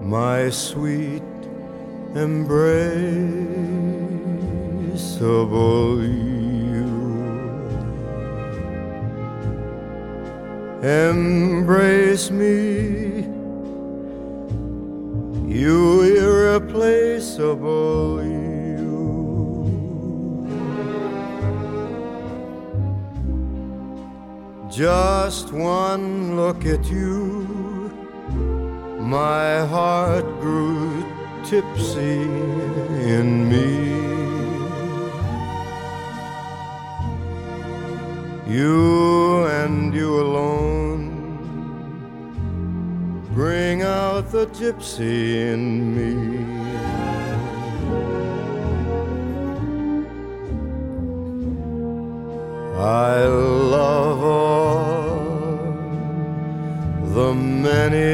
my sweet embraceable you. Embrace me, you irreplaceable you. Just one look at you, my heart grew tipsy in me. You and you alone bring out the gypsy in me. I love all the many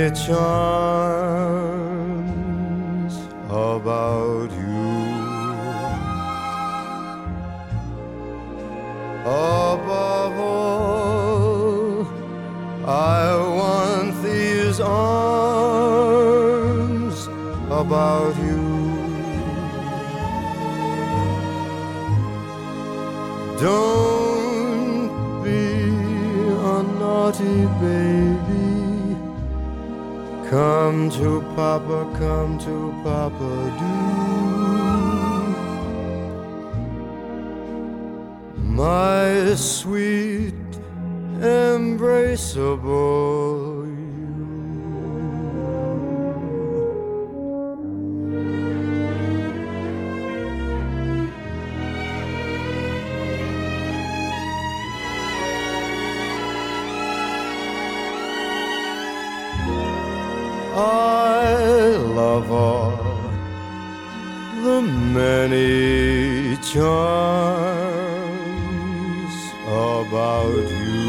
charms about you. Above all, I want these arms about you. Don't be a naughty baby. Come to Papa, come to Papa, do. My sweet, embraceable you. I love all the many charms about you.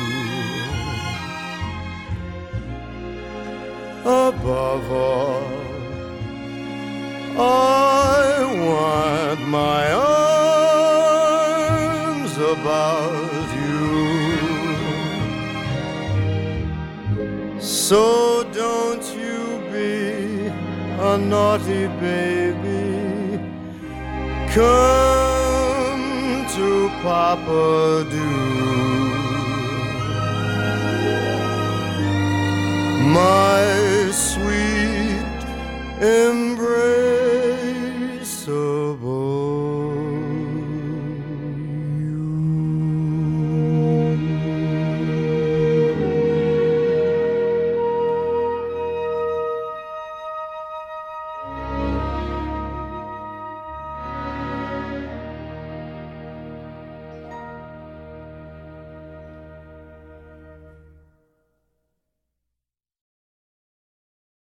Above all, I want my arms about you. So don't you be a naughty baby. Come to Papa, do. My sweet